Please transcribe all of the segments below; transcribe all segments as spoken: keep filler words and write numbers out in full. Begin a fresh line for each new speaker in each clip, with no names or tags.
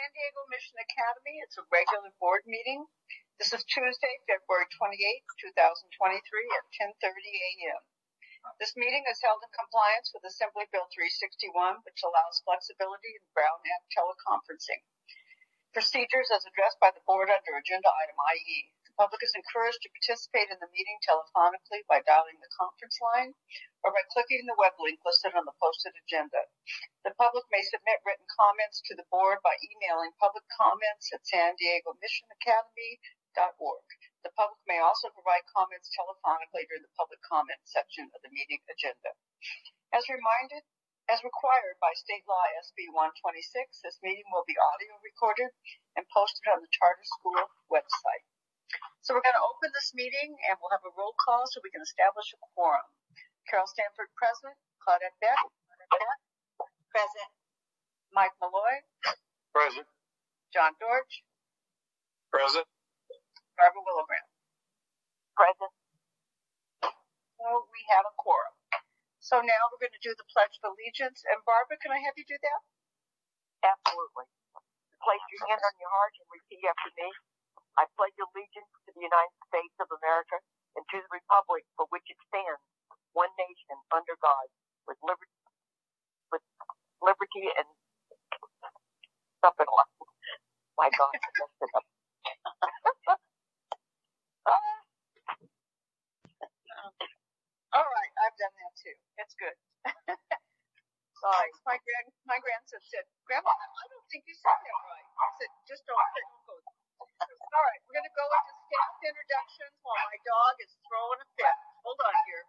San Diego Mission Academy. It's a regular board meeting. This is Tuesday, February twenty-eighth, twenty twenty-three at ten thirty a.m. This meeting is held in compliance with Assembly Bill three sixty-one, which allows flexibility in Brown Act teleconferencing. Procedures as addressed by the board under agenda item I E. The public is encouraged to participate in the meeting telephonically by dialing the conference line or by clicking the web link listed on the posted agenda. The public may submit written comments to the board by emailing public comments at san diego mission academy dot org. The public may also provide comments telephonically during the public comment section of the meeting agenda. As reminded, as required by state law S B one twenty-six, this meeting will be audio recorded and posted on the Charter School website. So we're going to open this meeting and we'll have a roll call so we can establish a quorum. Carol Stanford, present. Claudette Beck, present. Mike Malloy,
present.
John Dorch,
present.
Barbara Willebrand,
present.
So we have a quorum. So now we're going to do the Pledge of Allegiance. And Barbara, can I have you do that?
Absolutely. Place your hand on your heart and repeat after me. I pledge allegiance to the United States of America and to the republic for which it stands, one nation under God, with liberty, with liberty and something like. My God, I messed it up.
All right, I've done that too. That's good. Sorry, my grand my grandson said, "Grandma, I don't think you said that right." I said, "Just don't, don't go." All right, we're going to go into staff introductions while my dog is throwing a fit. Hold on here.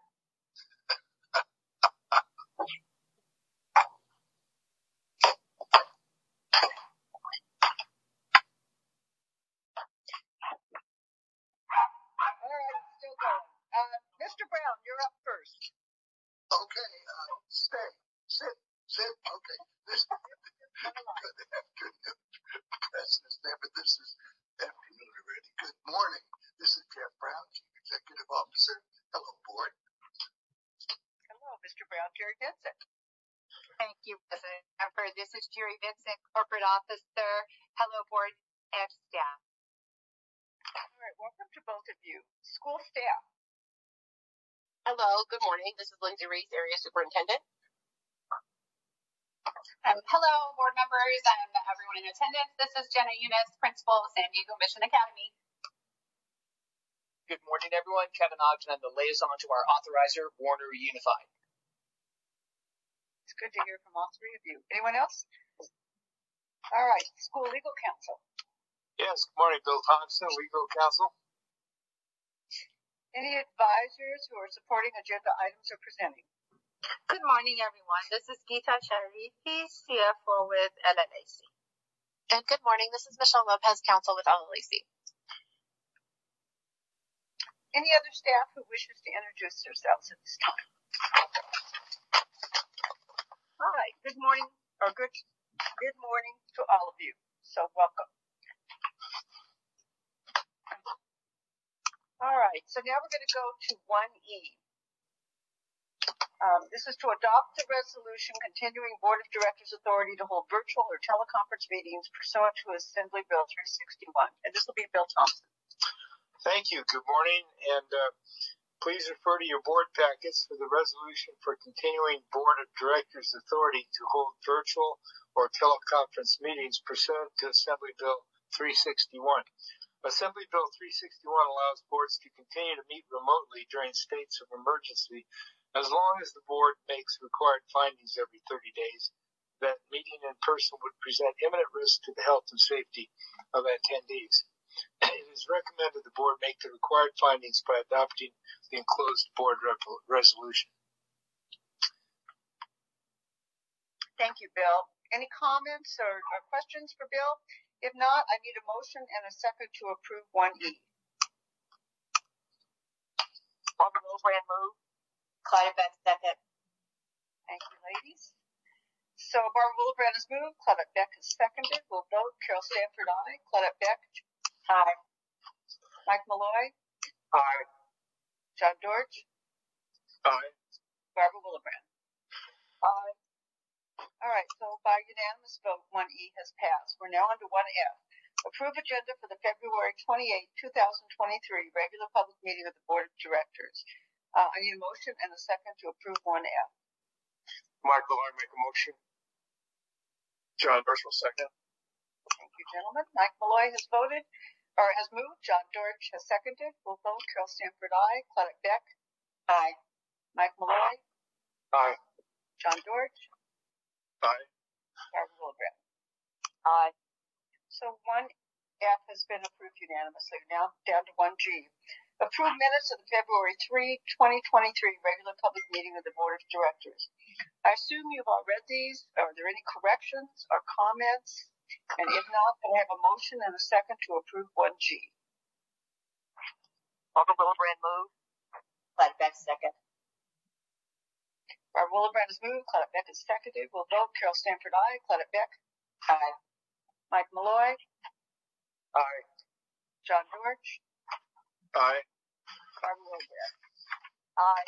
All right, still going. Uh, Mister Brown, you're up first.
Okay, uh, stay, sit, sit. Okay, this good afternoon, President Stanford. This is afternoon already. Good morning. This is Jeff Brown, Chief Executive Officer. Hello, Board.
Hello, Mister Brown. Jerry Vincent.
Thank you, President Stanford. This is Jerry Vincent, Corporate Officer. Hello, Board and staff.
All right, welcome to both of you. School staff.
Hello, good morning. This is Lindsay Reese, Area Superintendent.
Um, hello, board members and everyone in attendance. This is Jenna Eunice, Principal of San Diego Mission Academy.
Good morning, everyone. Kevin Ogden, I'm the liaison to our authorizer, Warner Unified.
It's good to hear from all three of you. Anyone else? All right, School Legal Counsel.
Yes, good morning, Bill Thompson, Legal Counsel.
Any advisors who are supporting agenda items or presenting?
Good morning, everyone. This is Geeta Sharifi, C F O with L L A C.
And good morning. This is Michelle Lopez, Counsel with L L A C.
Any other staff who wishes to introduce themselves at this time? All right. Good morning, or good good morning to all of you. So welcome. All right. So now we're going to go to one E. Um, this is to adopt the resolution continuing Board of Directors authority to hold virtual or teleconference meetings pursuant to Assembly Bill three sixty-one. And this will be Bill Thompson.
Thank you. Good morning. And uh, please refer to your board packets for the resolution for continuing Board of Directors authority to hold virtual or teleconference meetings pursuant to Assembly Bill three sixty-one. Assembly Bill three sixty-one allows boards to continue to meet remotely during states of emergency as long as the board makes required findings every thirty days that meeting in person would present imminent risk to the health and safety of attendees. It is recommended the board make the required findings by adopting the enclosed board rep- resolution.
Thank you, Bill. Any comments or, or questions for Bill? If not, I need a motion and a second to approve one E.
Barbara Willebrand move.
Claudia Beck, second.
Thank you, ladies. So Barbara Willebrand has moved. Claudette Beck has seconded. We'll vote. Carol Stanford, aye. Claudette Beck.
Aye.
Mike Malloy.
Aye.
John Dorch.
Aye.
Barbara Willebrand.
Aye.
All right, so by unanimous vote, one E has passed. We're now on to one F. Approve agenda for the February twenty-eighth, two thousand twenty-three regular public meeting of the Board of Directors. Uh, I need a motion and a second to approve one F.
Mark Malloy make a motion. John Dorsch will second.
Thank you, gentlemen. Mike Malloy has voted, or has moved. John Dorsch has seconded. We'll vote. Carol Stanford, aye. Claudette Beck. Aye. Mike Malloy.
Aye.
John Dorsch.
Aye.
Barbara Wilbrand.
Aye.
So one F has been approved unanimously. Now down to one G. Approve minutes of the February third, twenty twenty-three regular public meeting of the Board of Directors. I assume you've all read these. Are there any corrections or comments? And if not, then I have a motion and a second to approve one G.
Barbara Wilbrand move.
Claudette Beck second.
Barbara Wilbrand has moved. Claudette Beck is seconded. We'll vote. Carol Stanford, aye. Claudette Beck.
Aye.
Mike Malloy.
Aye.
John Dorsch.
Aye.
Barbara Wilbrand.
Aye.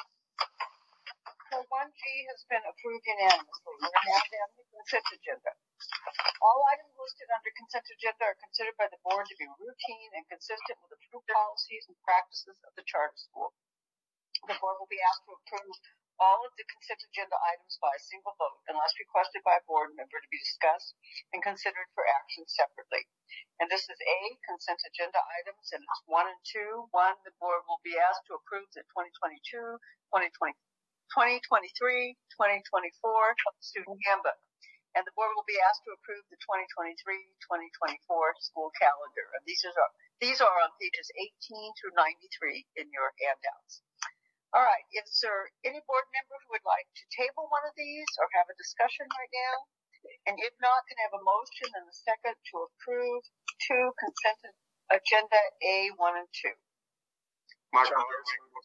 So one G has been approved unanimously. We're now down to the consent agenda. All items listed under consent agenda are considered by the board to be routine and consistent with approved policies and practices of the charter school. The board will be asked to approve all of the consent agenda items by a single vote unless requested by a board member to be discussed and considered for action separately. And this is A, consent agenda items, and it's one and two. One, the board will be asked to approve the twenty twenty-two, twenty twenty, twenty twenty-three, twenty twenty-four student handbook. And the board will be asked to approve the twenty twenty-three, twenty twenty-four school calendar. And these are, these are on pages eighteen through ninety-three in your handouts. All right, is there any board member who would like to table one of these or have a discussion right now? And if not, can I have a motion and a second to approve two consent agenda A one and two?
Mark Malloy.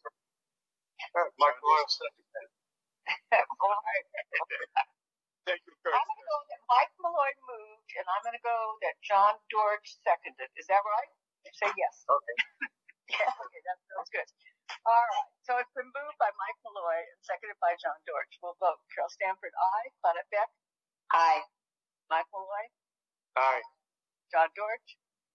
Mark Malloy will second that.
All right.
Thank you,
I'm going to go that Mike Malloy moved, and I'm going to go that John Dorsch seconded. Is that right? Say yes.
Okay.
Yeah, okay, that sounds good. All right, so it's been moved by Mike Malloy and seconded by John Dorsch. We'll vote. Carol Stanford, aye. Claudette Beck.
Aye.
Mike Malloy.
Aye.
John Dorsch.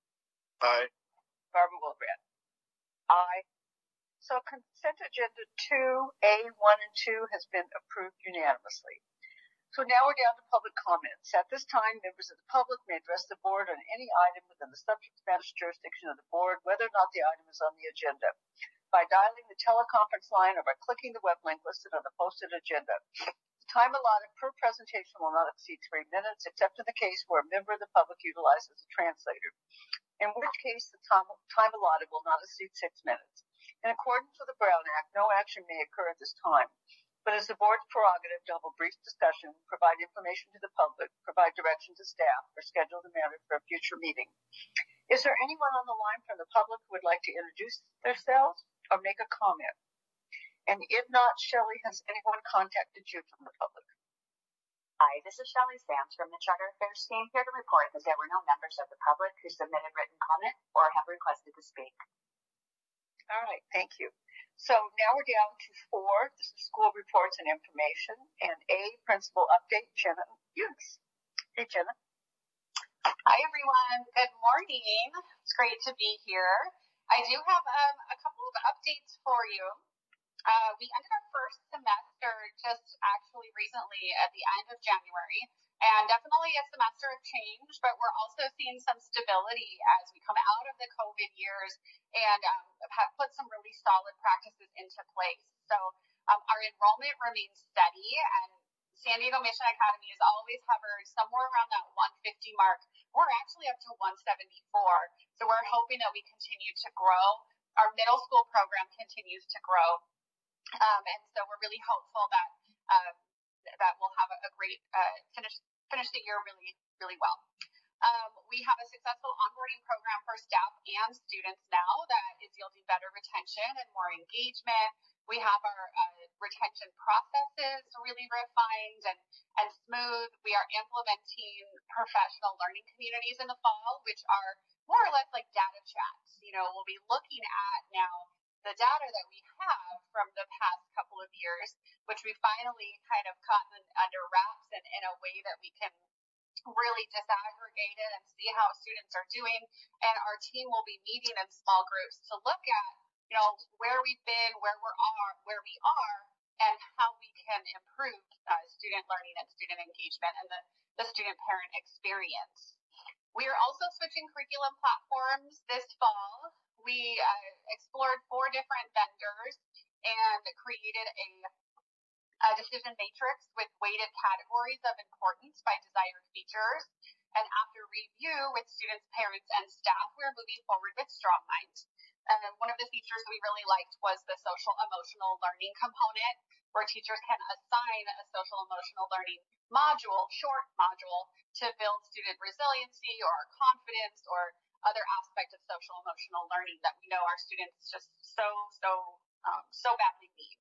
Aye.
Barbara Wilbrand. Aye. So consent agenda two, A one and two has been approved unanimously. So now we're down to public comments. At this time, members of the public may address the board on any item within the subject matter jurisdiction of the board, whether or not the item is on the agenda, by dialing the teleconference line or by clicking the web link listed on the posted agenda. The time allotted per presentation will not exceed three minutes, except in the case where a member of the public utilizes a translator, in which case the time, time allotted will not exceed six minutes. In accordance with the Brown Act, no action may occur at this time. But as the board's prerogative to have a brief discussion, provide information to the public, provide direction to staff, or schedule the matter for a future meeting. Is there anyone on the line from the public who would like to introduce themselves or make a comment? And if not, Shelley, has anyone contacted you from the public?
Hi, this is Shelley Sams from the Charter Affairs team, here to report that there were no members of the public who submitted written comment or have requested to speak.
All right, thank you. So now we're down to four. This is school reports and information, and A, principal update, Jenna Hughes. Hey, Jenna.
Hi, everyone. Good morning. It's great to be here. I do have um, a couple of updates for you. Uh, we ended our first semester just actually recently at the end of January, and definitely a semester of change, but we're also seeing some stability as we come out of the COVID years and um, have put some really solid practices into place. So um, our enrollment remains steady, and San Diego Mission Academy has always hovered somewhere around that one fifty mark. We're actually up to one seventy-four, so we're hoping that we continue to grow. Our middle school program continues to grow, um, and so we're really hopeful that um, that we'll have a, a great uh, finish finish the year really really well. Um, we have a successful onboarding program for staff and students now that is yielding better retention and more engagement. We have our uh, retention processes really refined and, and smooth. We are implementing professional learning communities in the fall, which are more or less like data chats. You know, we'll be looking at now the data that we have from the past couple of years, which we finally kind of gotten under wraps and in a way that we can really disaggregate it and see how students are doing. And our team will be meeting in small groups to look at, you know, where we've been, where we are, where we are, and how we can improve uh, student learning and student engagement and the, the student parent experience. We are also switching curriculum platforms this fall. We uh, explored four different vendors and created a a decision matrix with weighted categories of importance by desired features. And after review with students, parents, and staff, we're moving forward with StrongMind. Uh, one of the features we really liked was the social emotional learning component, where teachers can assign a social emotional learning module, short module, to build student resiliency or confidence or other aspect of social emotional learning that we know our students just so, so, um, so badly need.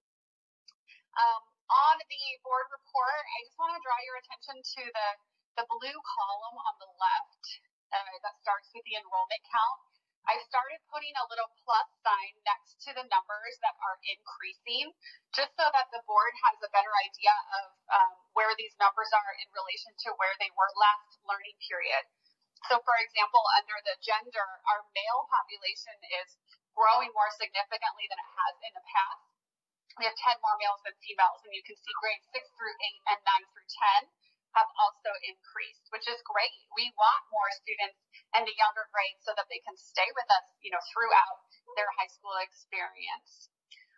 Um, on the board report, I just want to draw your attention to the, the blue column on the left uh, that starts with the enrollment count. I started putting a little plus sign next to the numbers that are increasing, just so that the board has a better idea of um, where these numbers are in relation to where they were last learning period. So, for example, under the gender, our male population is growing more significantly than it has in the past. We have ten more males than females, and you can see grades six through eight and nine through ten have also increased, which is great. We want more students in the younger grades so that they can stay with us, you know, throughout their high school experience.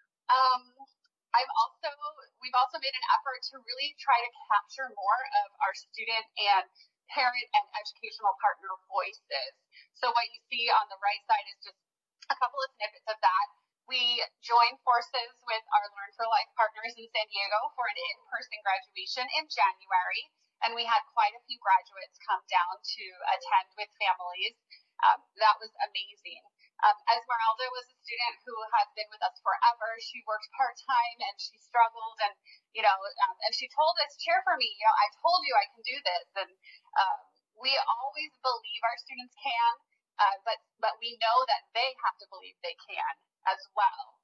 Um, I've also, we've also made an effort to really try to capture more of our student and parent and educational partner voices. So what you see on the right side is just a couple of snippets of that. We joined forces with our Learn for Life partners in San Diego for an in-person graduation in January, and we had quite a few graduates come down to attend with families. Um, that was amazing. Um, Esmeralda was a student who has been with us forever. She worked part-time and she struggled, and you know, um, and she told us, "Cheer for me. You know, I told you I can do this." And um, we always believe our students can, uh, but but we know that they have to believe they can as well.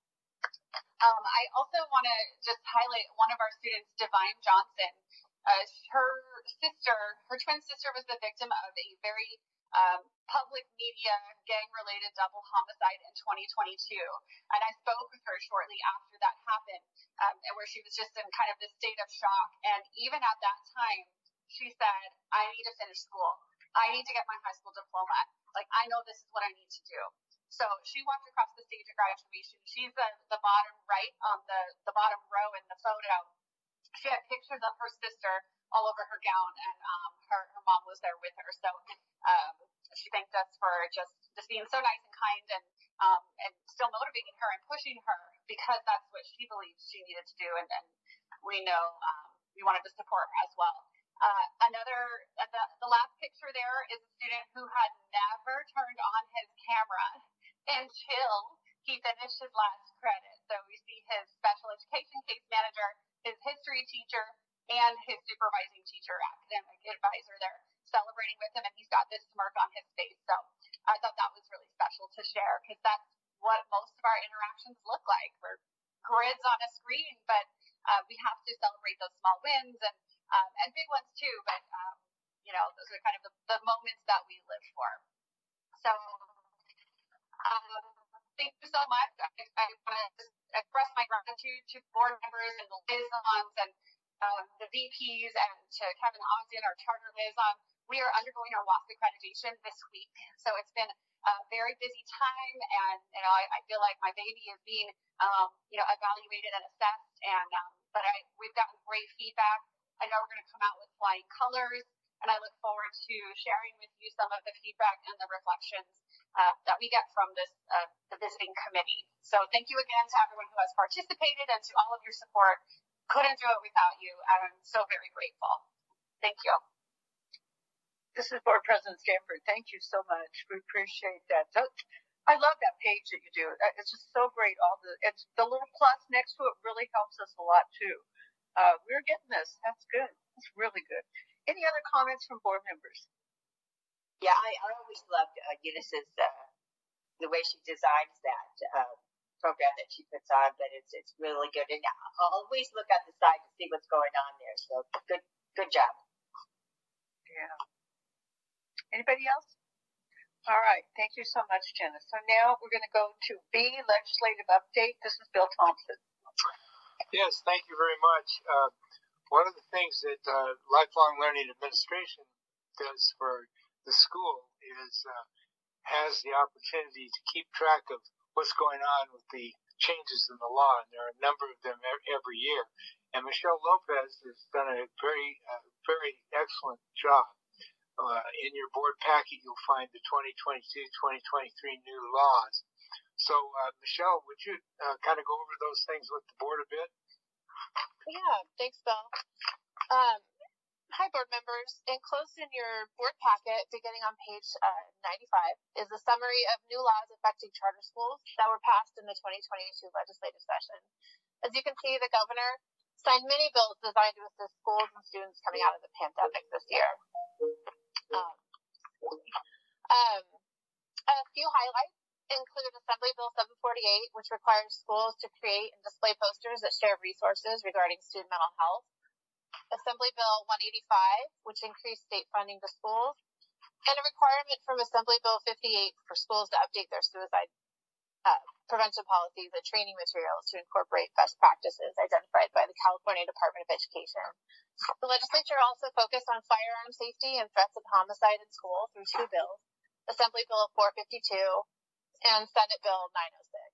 Um, I also want to just highlight one of our students, Divine Johnson. Uh, her sister, her twin sister, was the victim of a very um, public media gang-related double homicide in twenty twenty-two. And I spoke with her shortly after that happened, um, where she was just in kind of this state of shock. And even at that time, she said, "I need to finish school. I need to get my high school diploma. Like, I know this is what I need to do." So she walked across the stage at graduation. She's the, the bottom right on the, the bottom row in the photo. She had pictures of her sister all over her gown, and um, her, her mom was there with her. So um, she thanked us for just, just being so nice and kind and um, and still motivating her and pushing her, because that's what she believed she needed to do. And, and we know um, we wanted to support her as well. Uh, another, uh, the, the last picture there is a student who had never turned on his camera until he finished his last credit. So we see his special education case manager, his history teacher, and his supervising teacher, academic advisor there celebrating with him, and he's got this smirk on his face. So I thought that was really special to share, because that's what most of our interactions look like. We're grids on a screen, but uh, we have to celebrate those small wins and um, and big ones too. But um, you know, those are kind of the, the moments that we live for. So um, thank you so much. I, I want to express my gratitude to board members and the liaisons and um, the V Ps, and to Kevin Ogden, our charter liaison. We are undergoing our WASC accreditation this week, so it's been a very busy time, and you know, I, I feel like my baby is being um, you know, evaluated and assessed, and um, but I, we've gotten great feedback. I know we're going to come out with flying colors, and I look forward to sharing with you some of the feedback and the reflections uh, that we get from this uh, the visiting committee. So thank you again to everyone who has participated, and to all of your support. Couldn't do it without you. I'm so very grateful. Thank you.
This is Board President Stanford. Thank you so much. We appreciate that. I love that page that you do. It's just so great. All the it's the little plus next to it really helps us a lot too. Uh, we're getting this. That's good. That's really good. Any other comments from board members?
Yeah, I, I always loved uh, Eunice's uh, the way she designs that uh,
program that she puts on, but it's it's really good. And always look at the side to see what's going on there. So good good job.
Yeah. Anybody else? All right. Thank you so much, Jenna. So now we're going to go to B, legislative update. This is Bill Thompson.
Yes, thank you very much. Uh, one of the things that uh, Lifelong Learning Administration does for the school is uh, has the opportunity to keep track of what's going on with the changes in the law, and there are a number of them every year. And Michelle Lopez has done a very, uh, very excellent job. Uh, in your board packet, you'll find the twenty twenty-two twenty twenty-three new laws. So, uh, Michelle, would you uh, kind of go over those things with the board a bit?
Yeah, thanks, Bill. Um, hi, board members. Enclosed in your board packet, beginning on page uh, ninety-five, is a summary of new laws affecting charter schools that were passed in the twenty twenty-two legislative session. As you can see, the governor signed many bills designed to assist schools and students coming out of the pandemic this year. Um, um, a few highlights include Assembly Bill seven forty-eight, which requires schools to create and display posters that share resources regarding student mental health. Assembly Bill one eighty-five, which increased state funding to schools, and a requirement from Assembly Bill fifty-eight for schools to update their suicide uh, prevention policies and training materials to incorporate best practices identified by the California Department of Education. The legislature also focused on firearm safety and threats of homicide in schools through two bills, Assembly Bill four fifty-two and Senate Bill nine oh six.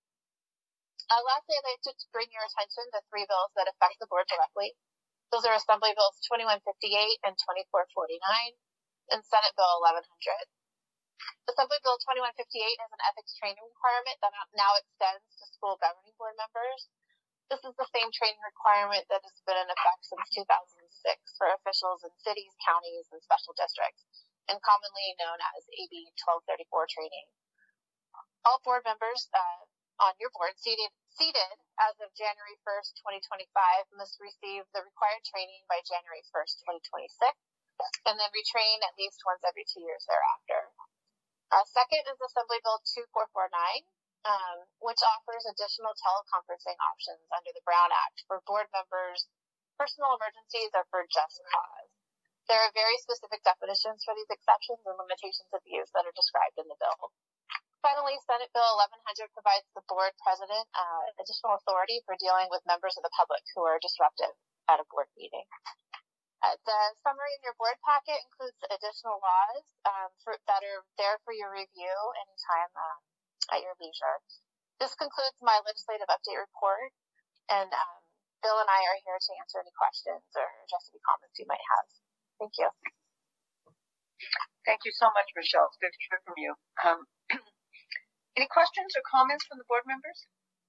Uh, lastly, I'd like to bring your attention to three bills that affect the board directly. Those are Assembly Bills twenty-one fifty-eight and twenty-four forty-nine and Senate Bill eleven hundred. Assembly Bill twenty-one fifty-eight has an ethics training requirement that now extends to school governing board members. This is the same training requirement that has been in effect since two thousand six for officials in cities, counties, and special districts, and commonly known as A B twelve thirty-four training. All board members uh, on your board seated, seated as of January first, twenty twenty-five must receive the required training by January first, twenty twenty-six, and then retrain at least once every two years thereafter. Uh, second is Assembly Bill twenty-four forty-nine. Um, which offers additional teleconferencing options under the Brown Act for board members, personal emergencies, or for just cause. There are very specific definitions for these exceptions and limitations of use that are described in the bill. Finally, Senate Bill eleven hundred provides the board president uh, additional authority for dealing with members of the public who are disruptive at a board meeting. Uh, the summary in your board packet includes additional laws um, for, that are there for your review anytime um, at your leisure. This concludes my legislative update report, and um, Bill and I are here to answer any questions or address any comments you might have. Thank you.
Thank you so much, Michelle. It's good to hear from you. Um, any questions or comments from the board members?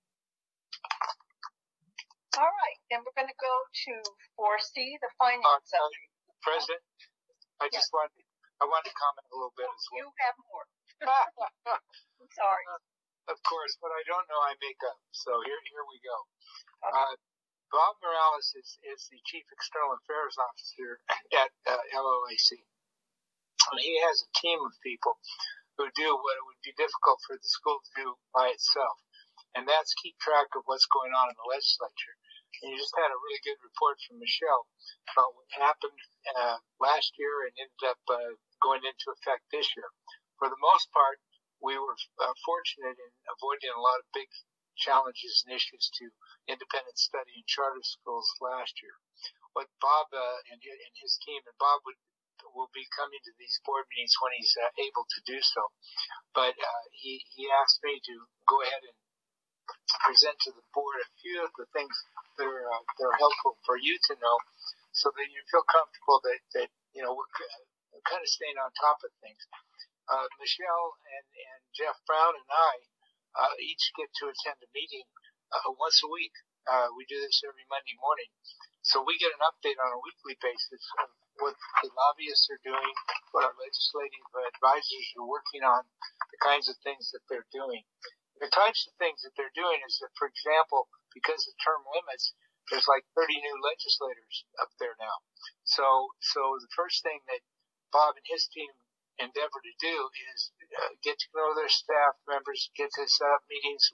All right, then we're going to go to four C, the finance
uh,
update.
President, I
yes.
just wanted, I wanted to comment a little bit as well.
You have more. I'm sorry.
Uh, of course, what I don't know, I make up. So here, here we go.
Okay.
Uh, Bob Morales is, is the Chief External Affairs Officer at uh, L O A C. And he has a team of people who do what it would be difficult for the school to do by itself. And that's keep track of what's going on in the legislature. And you just had a really good report from Michelle about what happened uh, last year and ended up uh, going into effect this year. For the most part, we were uh, fortunate in avoiding a lot of big challenges and issues to independent study in charter schools last year. What Bob uh, and, his, and his team, and Bob would will be coming to these board meetings when he's uh, able to do so. But uh, he, he asked me to go ahead and present to the board a few of the things that are, uh, that are helpful for you to know so that you feel comfortable that, that you know, we're kind of staying on top of things. Uh, Michelle and, and Jeff Brown and I uh, each get to attend a meeting uh, once a week. Uh, we do this every Monday morning. So we get an update on a weekly basis of what the lobbyists are doing, what our legislative advisors are working on, the kinds of things that they're doing. The types of things that they're doing is that, for example, because of term limits, there's like thirty new legislators up there now. So, so the first thing that Bob and his team endeavor to do is uh, get to know their staff members, get to set up meetings with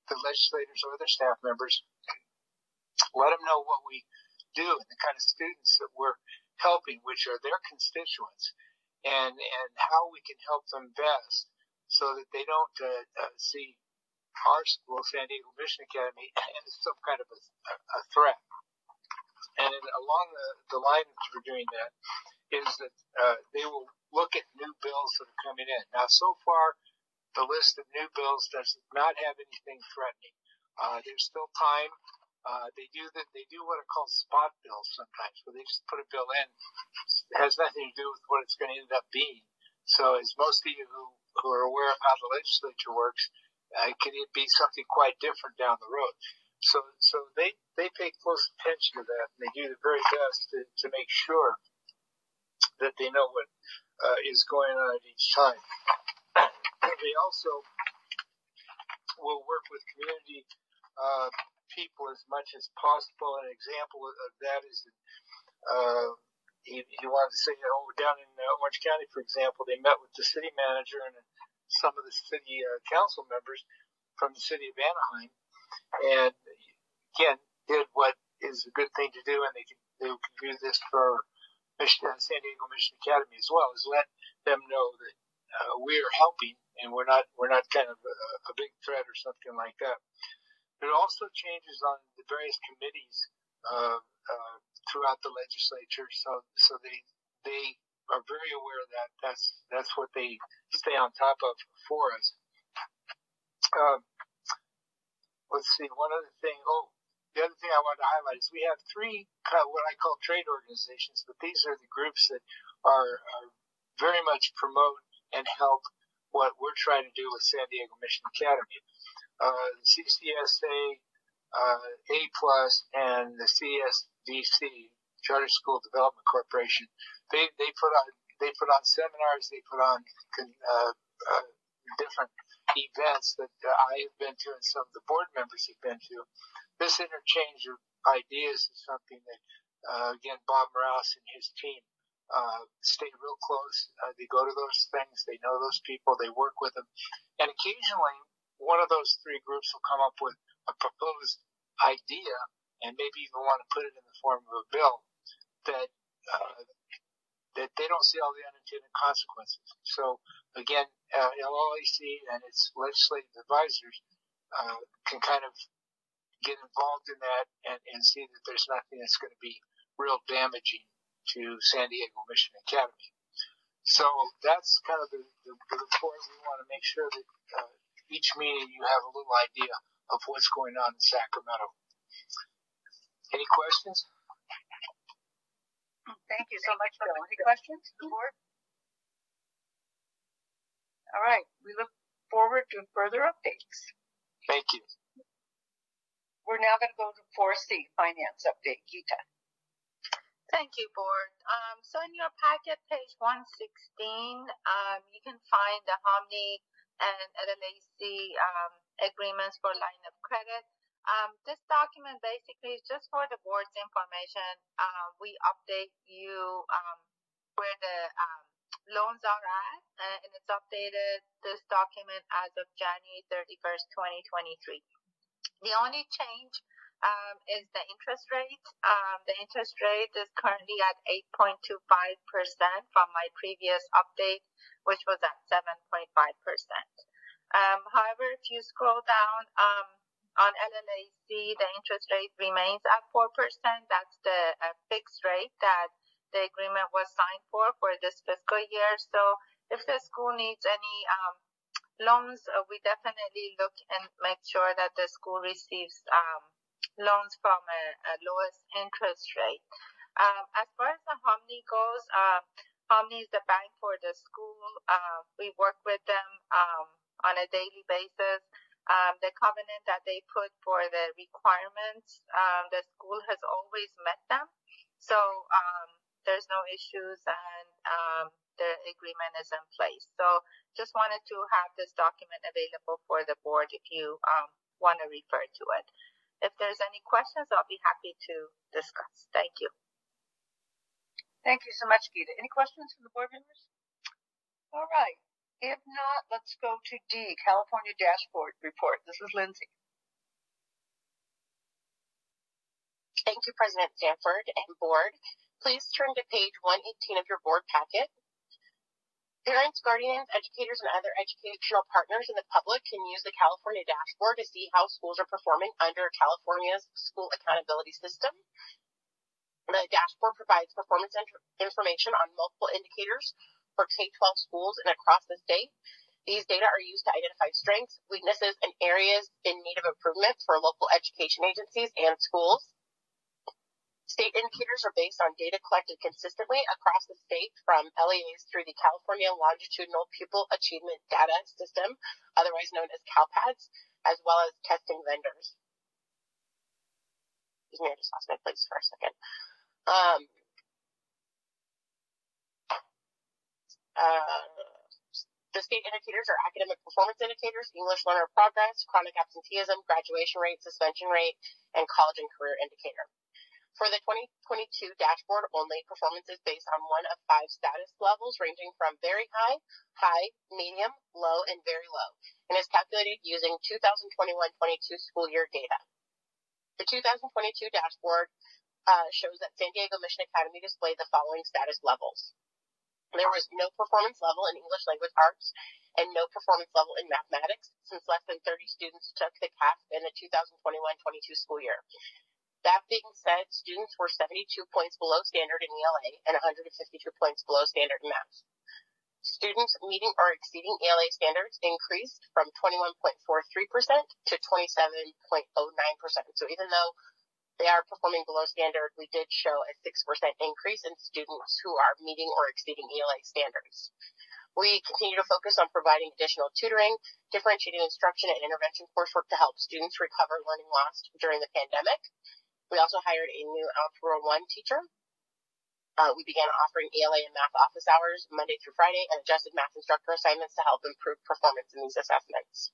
the legislators or other staff members, let them know what we do and the kind of students that we're helping, which are their constituents, and and how we can help them best so that they don't uh, uh, see our school, San Diego Mission Academy, as some kind of a, a threat. And in, along the, the line for doing that is that uh, they will look at new bills that are coming in. Now, so far, the list of new bills does not have anything threatening. Uh, there's still time. Uh, they do that. They do what are called spot bills sometimes, where they just put a bill in. It has nothing to do with what it's going to end up being. So, as most of you who, who are aware of how the legislature works, uh, can it be something quite different down the road? So, so they they pay close attention to that, and they do their very best to, to make sure that they know what uh, is going on at each time. They also will work with community uh, people as much as possible. An example of that is that uh, he, he wanted to say, oh, down in uh, Orange County, for example, they met with the city manager and some of the city uh, council members from the city of Anaheim, and again, did what is a good thing to do, and they can, they can do this for Mission, uh, San Diego Mission Academy as well, is let them know that uh, we are helping, and we're not we're not kind of a, a big threat or something like that. It also changes on the various committees uh, uh, throughout the legislature, so so they they are very aware of that. That's that's what they stay on top of for us. Uh, let's see, one other thing. Oh, the other thing I wanted to highlight is we have three what I call trade organizations, but these are the groups that are, are very much promote and help what we're trying to do with San Diego Mission Academy. Uh, the C C S A, uh, A Plus, and the C S D C, Charter School Development Corporation. They they put on they put on seminars, they put on uh, uh, different events that uh, I have been to and some of the board members have been to. This interchange of ideas is something that, uh, again, Bob Morales and his team uh, stay real close. Uh, they go to those things. They know those people. They work with them. And occasionally, one of those three groups will come up with a proposed idea and maybe even want to put it in the form of a bill that uh, that they don't see all the unintended consequences. So, again, uh, L L A C and its legislative advisors uh, can kind of get involved in that and, and see that there's nothing that's going to be real damaging to San Diego Mission Academy. So that's kind of the, the, the report. We want to make sure that uh, each meeting you have a little idea of what's going on in Sacramento. Any questions?
Thank you so much, Bill. Any questions from the board? All right. We look forward to further updates.
Thank you.
We're now going to go to four C, Finance Update. Gita.
Thank you, Board. Um, so in your packet, page one sixteen, um, you can find the Homni and L L A C um, agreements for line of credit. Um, this document basically is just for the board's information. Uh, we update you um, where the um, loans are at, uh, and it's updated this document as of January thirty-first, twenty twenty-three. The only change um, is the interest rate. Um, the interest rate is currently at eight point two five percent from my previous update, which was at seven point five percent. Um, however, if you scroll down um, on L L A C, the interest rate remains at four percent. That's the uh, fixed rate that the agreement was signed for for this fiscal year. So if the school needs any um, loans, uh, we definitely look and make sure that the school receives um, loans from a, a lowest interest rate. Um, as far as the Homni goes, uh, Homni is the bank for the school. Uh, we work with them um, on a daily basis. Um, the covenant that they put for the requirements, um, the school has always met them. So um, there's no issues, and um, the agreement is in place. So just wanted to have this document available for the board if you um, want to refer to it. If there's any questions, I'll be happy to discuss. Thank you.
Thank you so much, Gita. Any questions from the board members? All right. If not, let's go to D, California Dashboard Report. This is Lindsay.
Thank you, President Stanford and board. Please turn to page one eighteen of your board packet. Parents, guardians, educators, and other educational partners in the public can use the California dashboard to see how schools are performing under California's school accountability system. The dashboard provides performance information on multiple indicators for K twelve schools and across the state. These data are used to identify strengths, weaknesses, and areas in need of improvement for local education agencies and schools. State indicators are based on data collected consistently across the state from L E As through the California Longitudinal Pupil Achievement Data System, otherwise known as CalPADS, as well as testing vendors. Excuse me, I just lost my place for a second. Um, uh, the state indicators are academic performance indicators, English learner progress, chronic absenteeism, graduation rate, suspension rate, and college and career indicator. For the twenty twenty-two dashboard only, performance is based on one of five status levels ranging from very high, high, medium, low, and very low, and is calculated using two thousand twenty-one twenty-two school year data. The two thousand twenty-two dashboard uh, shows that San Diego Mission Academy displayed the following status levels. There was no performance level in English language arts and no performance level in mathematics, since less than thirty students took the C A S in the two thousand twenty-one twenty-two school year. That being said, students were seventy-two points below standard in E L A and one hundred fifty-two points below standard in math. Students meeting or exceeding E L A standards increased from twenty-one point four three percent to twenty-seven point zero nine percent. So even though they are performing below standard, we did show a six percent increase in students who are meeting or exceeding E L A standards. We continue to focus on providing additional tutoring, differentiated instruction, and intervention coursework to help students recover learning lost during the pandemic. We also hired a new Algebra one teacher. Uh, we began offering E L A and math office hours Monday through Friday and adjusted math instructor assignments to help improve performance in these assessments.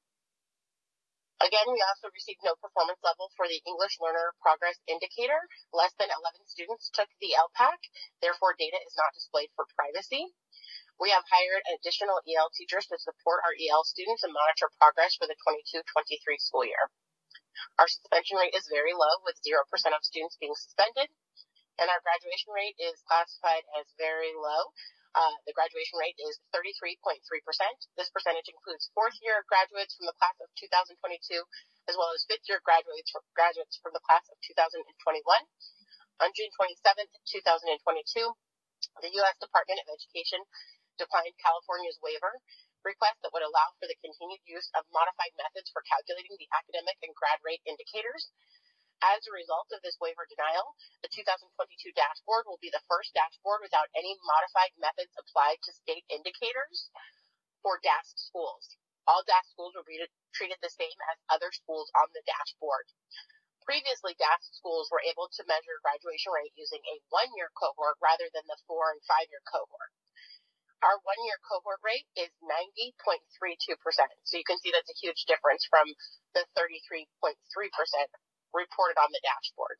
Again, we also received no performance level for the English Learner Progress Indicator. Less than eleven students took the L PAC, therefore data is not displayed for privacy. We have hired additional E L teachers to support our E L students and monitor progress for the twenty-two twenty-three school year. Our suspension rate is very low, with zero percent of students being suspended, and our graduation rate is classified as very low. Uh, the graduation rate is thirty-three point three percent. This percentage includes fourth-year graduates from the class of two thousand twenty-two, as well as fifth-year graduates, graduates from the class of two thousand twenty-one. On June twenty-seventh, two thousand twenty-two, the U S Department of Education declined California's waiver request that would allow for the continued use of modified methods for calculating the academic and grad rate indicators. As a result of this waiver denial, the two thousand twenty-two dashboard will be the first dashboard without any modified methods applied to state indicators for D A S C schools. All D A S C schools will be treated the same as other schools on the dashboard. Previously, D A S C schools were able to measure graduation rate using a one-year cohort rather than the four- and five-year cohort. Our one-year cohort rate is ninety point three two percent. So you can see that's a huge difference from the thirty-three point three percent reported on the dashboard.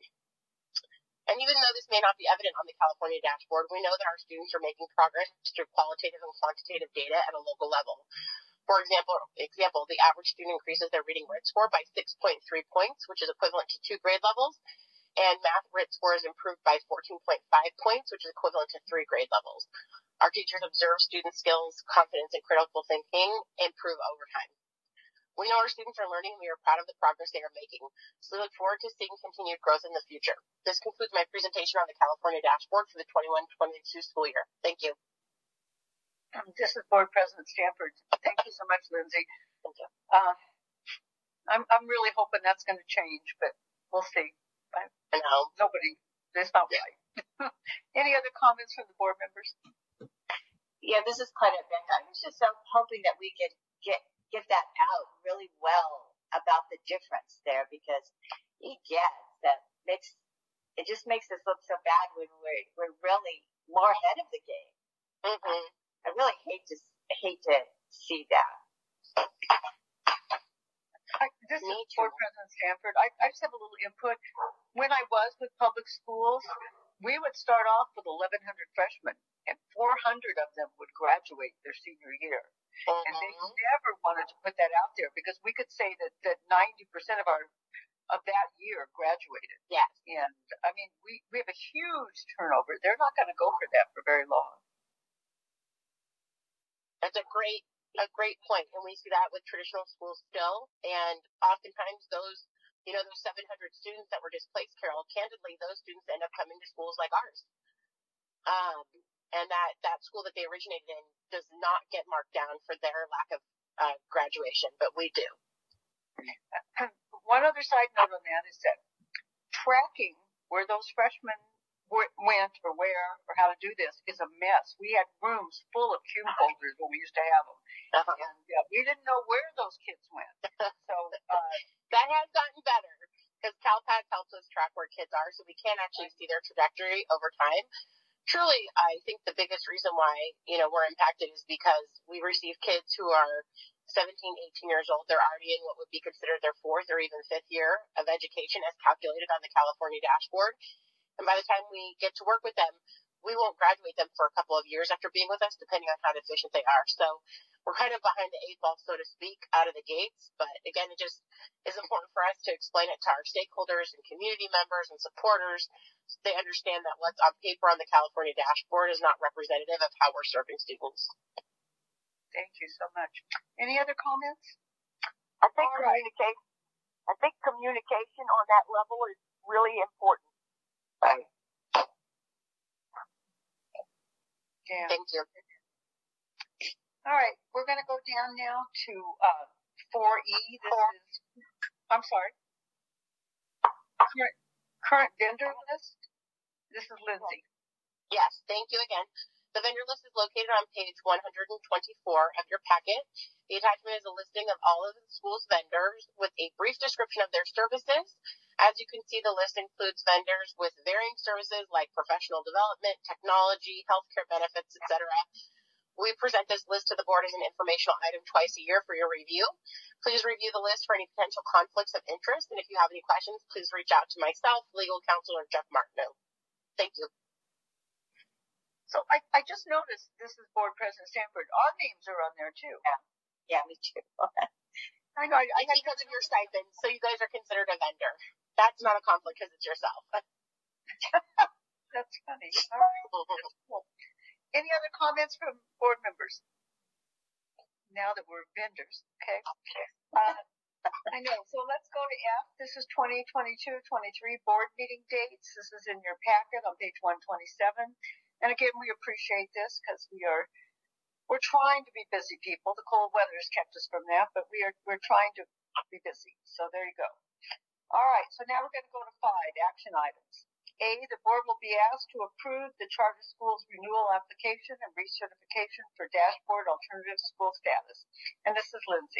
And even though this may not be evident on the California dashboard, we know that our students are making progress through qualitative and quantitative data at a local level. For example, example, the average student increases their reading grit score by six point three points, which is equivalent to two grade levels, and math grit score is improved by fourteen point five points, which is equivalent to three grade levels. Our teachers observe student skills, confidence, and critical thinking improve over time. We know our students are learning, and we are proud of the progress they are making, so we look forward to seeing continued growth in the future. This concludes my presentation on the California dashboard for the twenty-one twenty-two school year. Thank you.
This is Board President Stanford. Thank you so much, Lindsay.
Thank you.
Uh, I'm, I'm really hoping that's going to change, but we'll see. I,
I know.
Nobody, that's not right. Any other comments from the board members?
Yeah, this is Claudette Beck. I was just so hoping that we could get get that out really well about the difference there, because yes, that makes it just makes us look so bad when we're we're really more ahead of the game.
Mm-hmm.
I really hate to hate to see that.
I, this is Board President Stanford. I, I just have a little input. When I was with public schools, we would start off with eleven hundred freshmen, and four hundred of them would graduate their senior year.
Mm-hmm.
And they never wanted to put that out there, because we could say that, that ninety percent of our of that year graduated.
Yes.
And I mean, we, we have a huge turnover. They're not going to go for that for very long.
That's a great, a great point. And we see that with traditional schools still. And oftentimes those, you know, those seven hundred students that were displaced, Carol, candidly, those students end up coming to schools like ours. Um, and that, that school that they originated in does not get marked down for their lack of uh, graduation, but we do.
One other side note on that is that tracking where those freshmen w- went or where or how to do this is a mess. We had rooms full of cube folders when we used to have them.
Uh-huh.
And uh, we didn't know where those kids went. So uh,
that has gotten better because CalPAC helps us track where kids are, so we can actually see their trajectory over time. Truly, I think the biggest reason why, you know, we're impacted is because we receive kids who are seventeen, eighteen years old. They're already in what would be considered their fourth or even fifth year of education as calculated on the California dashboard. And by the time we get to work with them, we won't graduate them for a couple of years after being with us, depending on how deficient they are. So we're kind of behind the eight ball, so to speak, out of the gates. But again, it just is important for us to explain it to our stakeholders and community members and supporters so they understand that what's on paper on the California dashboard is not representative of how we're serving students.
Thank you so much. Any other comments?
I think
All right.
communication. I think communication on that level is really important.
Right. Yeah.
Thank you.
All right, we're going to go down now to uh, four E. This is, I'm sorry, current, current vendor list. This is Lindsay.
Yes, thank you again. The vendor list is located on page one hundred twenty-four of your packet. The attachment is a listing of all of the school's vendors with a brief description of their services. As you can see, the list includes vendors with varying services like professional development, technology, healthcare benefits, et cetera. We present this list to the board as an informational item twice a year for your review. Please review the list for any potential conflicts of interest, and if you have any questions, please reach out to myself, legal counsel, or Jeff Martineau. Thank you.
So I, I just noticed this is Board President Stanford. Our names are on there too.
Yeah, yeah, me too.
I know. I, I
it's because of your stipend, so you guys are considered a vendor. That's not a conflict because it's yourself.
That's funny. All right. That's cool. Any other comments from board members? Now that we're vendors, okay? Uh, I know. So let's go to F. This is twenty twenty-two twenty-three board meeting dates. This is in your packet on page one twenty-seven. And again, we appreciate this because we are we're trying to be busy people. The cold weather has kept us from that, but we are we're trying to be busy. So there you go. All right. So now we're going to go to five action items. A, the board will be asked to approve the charter school's renewal application and recertification for dashboard alternative school status. And this is Lindsay.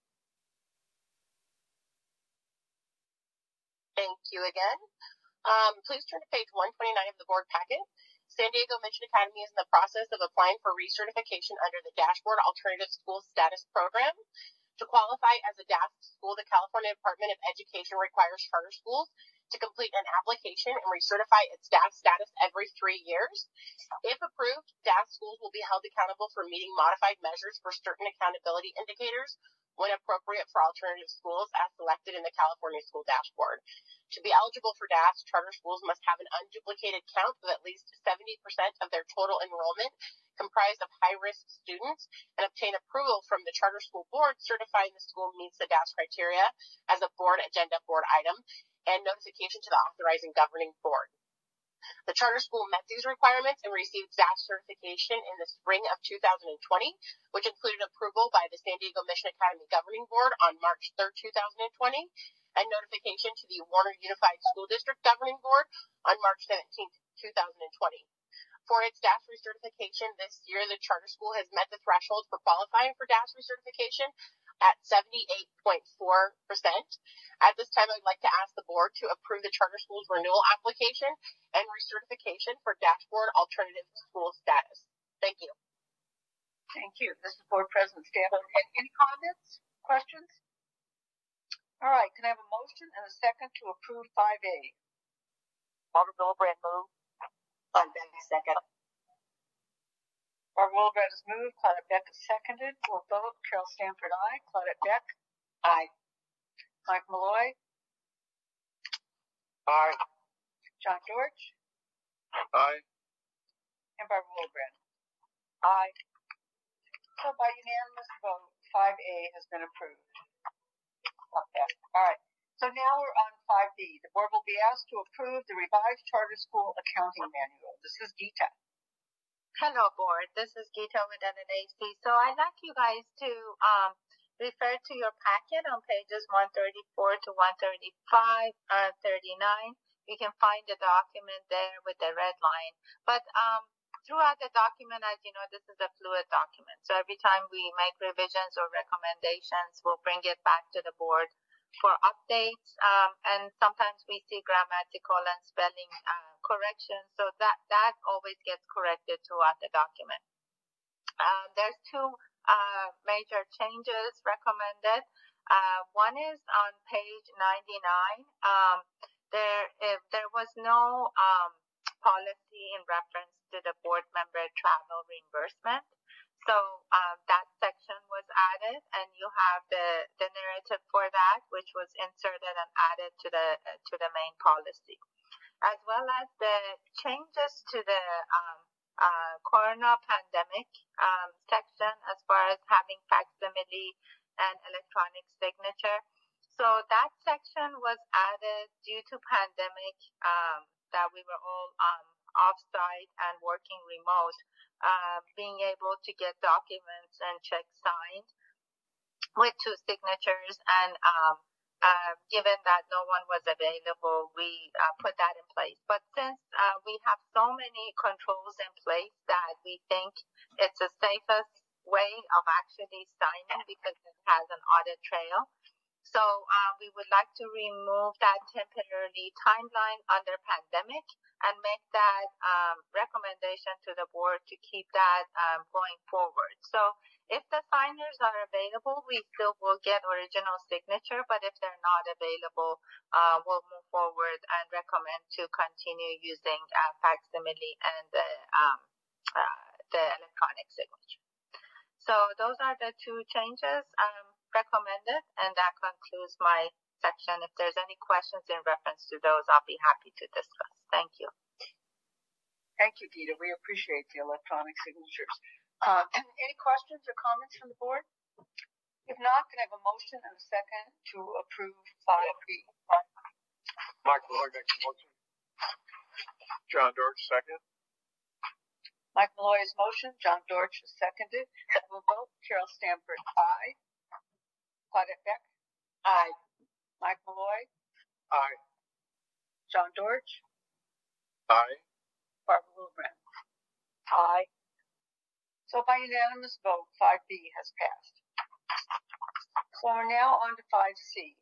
Thank you again. Um, please turn to page one twenty-nine of the board packet. San Diego Mission Academy is in the process of applying for recertification under the Dashboard Alternative School Status Program. To qualify as a D A S school, the California Department of Education requires charter schools to complete an application and recertify its D A S status every three years. If approved, D A S schools will be held accountable for meeting modified measures for certain accountability indicators when appropriate for alternative schools as selected in the California School Dashboard. To be eligible for D A S, charter schools must have an unduplicated count of at least seventy percent of their total enrollment comprised of high-risk students and obtain approval from the charter school board certifying the school meets the D A S criteria as a board agenda board item and notification to the authorizing governing board. The charter school met these requirements and received D A S certification in the spring of two thousand twenty, which included approval by the San Diego Mission Academy Governing Board on March third, two thousand twenty, and notification to the Warner Unified School District Governing Board on March seventeenth, two thousand twenty. For its D A S recertification this year, the charter school has met the threshold for qualifying for D A S recertification at seventy-eight point four percent. At this time, I'd like to ask the board to approve the charter school's renewal application and recertification for Dashboard Alternative School Status. Thank you.
Thank you. This is Board President Stanford. Any comments, questions? All right. Can I have a motion and a second to approve five A?
Barbara Gillibrand move.
On Beck, second.
Barbara Gillibrand is moved. Claudette Beck is seconded. We'll vote. Carol Stanford, aye. Claudette Beck.
Aye.
Mike Malloy.
Aye.
John Dorch,
Aye.
and Barbara Wilbrand.
Aye.
So by unanimous vote, five A has been approved. Okay. All right. So now we're on five B. The board will be asked to approve the revised charter school accounting manual. This is Geeta.
Hello, board. This is Geeta with N N A C. So I'd like you guys to um, refer to your packet on pages one thirty-four to one thirty-five, uh, thirty-nine. You can find the document there with the red line. But um, throughout the document, as you know, this is a fluid document. So every time we make revisions or recommendations, we'll bring it back to the board for updates. Um, and sometimes we see grammatical and spelling uh, corrections. So that, that always gets corrected throughout the document. Uh, there's two uh, major changes recommended. Uh, one is on page ninety-nine. Um, there, if there was no um, policy in reference to the board member travel reimbursement. So um, that section was added, and you have the, the narrative for that, which was inserted and added to the uh, to the main policy, as well as the changes to the um, uh, corona pandemic um, section as far as having facsimile and electronic signature. So that section was added due to pandemic um, that we were all um, off-site and working remote, uh, being able to get documents and checks signed with two signatures. And um, uh, given that no one was available, we uh, put that in place. But since uh, we have so many controls in place that we think it's the safest way of actually signing because it has an audit trail. So uh, we would like to remove that temporary timeline under pandemic and make that um, recommendation to the board to keep that um, going forward. So if the signers are available, we still will get original signature, but if they're not available, uh, we'll move forward and recommend to continue using uh, facsimile and the, um, uh, the electronic signature. So those are the two changes um, recommended, and that concludes my section. If there's any questions in reference to those, I'll be happy to discuss. Thank you.
Thank you, Geeta. We appreciate the electronic signatures. Uh, any questions or comments from the board? If not, can I have a motion and a second to approve five B?
Michael Malloy makes a motion. John Dorch, second.
Mike Malloy's motion, John Dorch is seconded. We'll vote. Carol Stanford, aye. Claudette Beck?
Aye.
Mike Malloy?
Aye.
John Dorch?
Aye.
Barbara Wilbrand?
Aye.
So by unanimous vote, five B has passed. So we're now on to five C.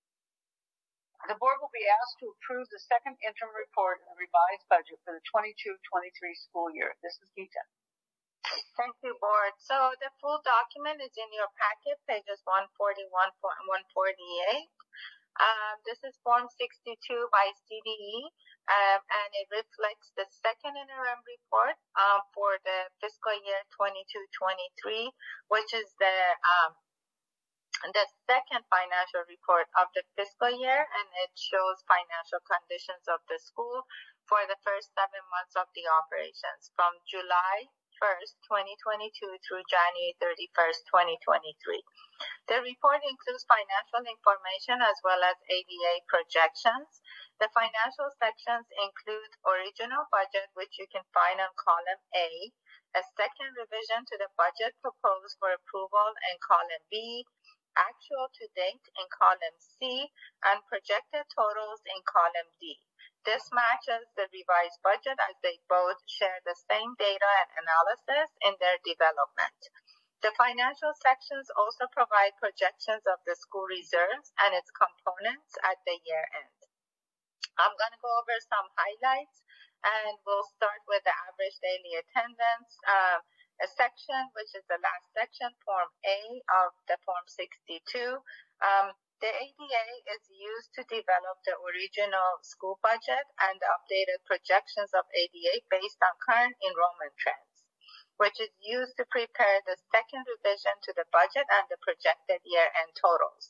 The board will be asked to approve the second interim report and the revised budget for the twenty-two twenty-three school year. This is Geeta.
Thank you, board. So the full document is in your packet, pages one forty-one to one forty-eight. Um, this is Form sixty-two by C D E, um, and it reflects the second interim report um, for the fiscal year twenty-two twenty-three, which is the um, the second financial report of the fiscal year, and it shows financial conditions of the school for the first seven months of the operations from July first, twenty twenty-two through January thirty-first, twenty twenty-three. The report includes financial information as well as A D A projections. The financial sections include original budget, which you can find on column A, a second revision to the budget proposed for approval in column B, actual to date in column C, and projected totals in column D. This matches the revised budget as they both share the same data and analysis in their development. The financial sections also provide projections of the school reserves and its components at the year end. I'm going to go over some highlights, and we'll start with the average daily attendance. Uh, a section, which is the last section, Form A of the Form sixty-two. Um, the A D A is used to develop the original school budget and the updated projections of A D A based on current enrollment trends, which is used to prepare the second revision to the budget and the projected year-end totals.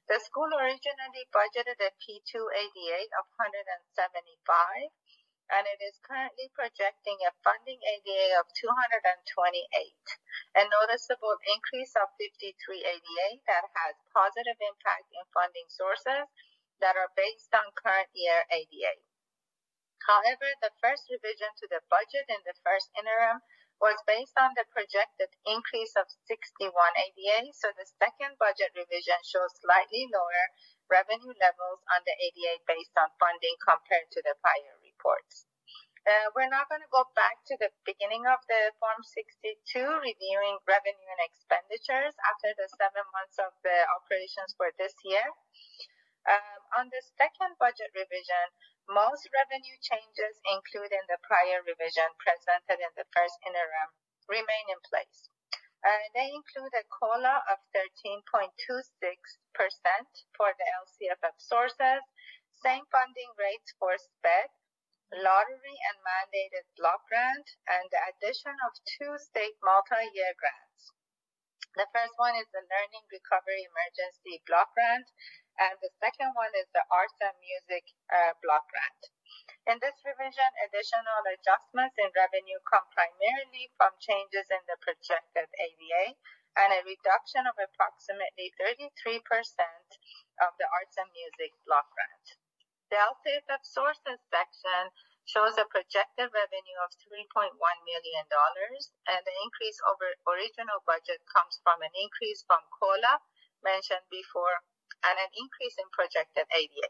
The school originally budgeted a P two A D A of one hundred seventy-five, and it is currently projecting a funding A D A of two hundred twenty-eight, a noticeable increase of fifty-three A D A that has positive impact in funding sources that are based on current year A D A. However, the first revision to the budget in the first interim was based on the projected increase of sixty-one A D A, so the second budget revision shows slightly lower revenue levels on the A D A based on funding compared to the prior reports. Uh, we're now going to go back to the beginning of the Form sixty-two, reviewing revenue and expenditures after the seven months of the operations for this year. Um, on the second budget revision, most revenue changes included in the prior revision presented in the first interim remain in place. Uh, they include a COLA of thirteen point two six percent for the L C F F sources, same funding rates for S P E D, lottery and mandated block grant, and the addition of two state multi-year grants. The first one is the Learning Recovery Emergency Block Grant, and the second one is the Arts and Music uh, Block Grant. In this revision, additional adjustments in revenue come primarily from changes in the projected A D A and a reduction of approximately thirty-three percent of the Arts and Music Block Grant. The L C F F sources section shows a projected revenue of three point one million dollars, and the increase over original budget comes from an increase from COLA mentioned before and an increase in projected A D A.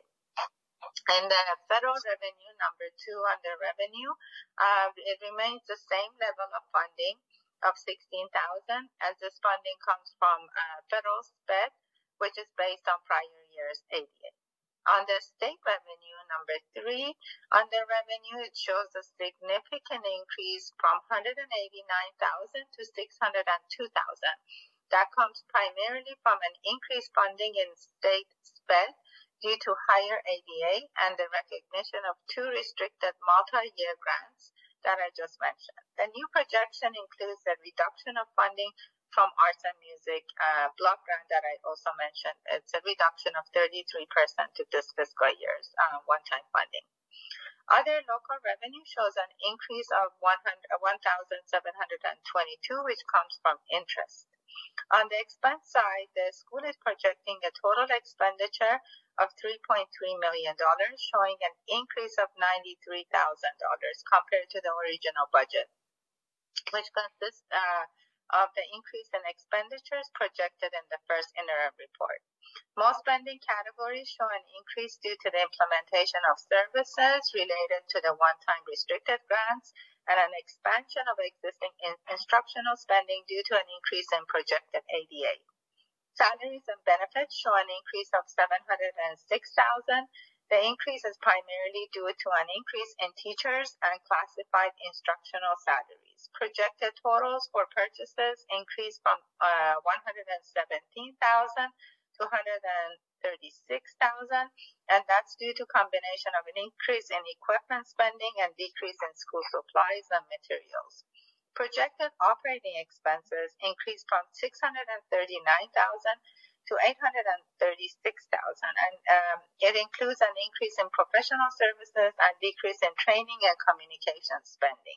And the federal revenue, number two under revenue, uh, it remains the same level of funding of sixteen thousand dollars, as this funding comes from uh, federal S P E D, which is based on prior year's A D A. On the state revenue, number three, under revenue, it shows a significant increase from one hundred eighty-nine thousand dollars to six hundred two thousand dollars. That comes primarily from an increased funding in state S P E D due to higher A D A and the recognition of two restricted multi-year grants that I just mentioned. The new projection includes a reduction of funding from Arts and Music uh, block grant that I also mentioned. It's a reduction of thirty-three percent to this fiscal year's uh, one-time funding. Other local revenue shows an increase of one thousand seven hundred twenty-two, which comes from interest. On the expense side, the school is projecting a total expenditure of three point three million dollars, showing an increase of ninety-three thousand dollars compared to the original budget, which consists uh, of the increase in expenditures projected in the first interim report. Most spending categories show an increase due to the implementation of services related to the one-time restricted grants and an expansion of existing in- instructional spending due to an increase in projected A D A. Salaries and benefits show an increase of seven hundred six thousand dollars. The increase is primarily due to an increase in teachers and classified instructional salaries. Projected totals for purchases increased from uh, one hundred seventeen thousand dollars to one hundred thirty-six thousand dollars, and that's due to combination of an increase in equipment spending and decrease in school supplies and materials. Projected operating expenses increased from six hundred thirty-nine thousand dollars to eight hundred thirty-six thousand dollars, and um, it includes an increase in professional services and decrease in training and communication spending.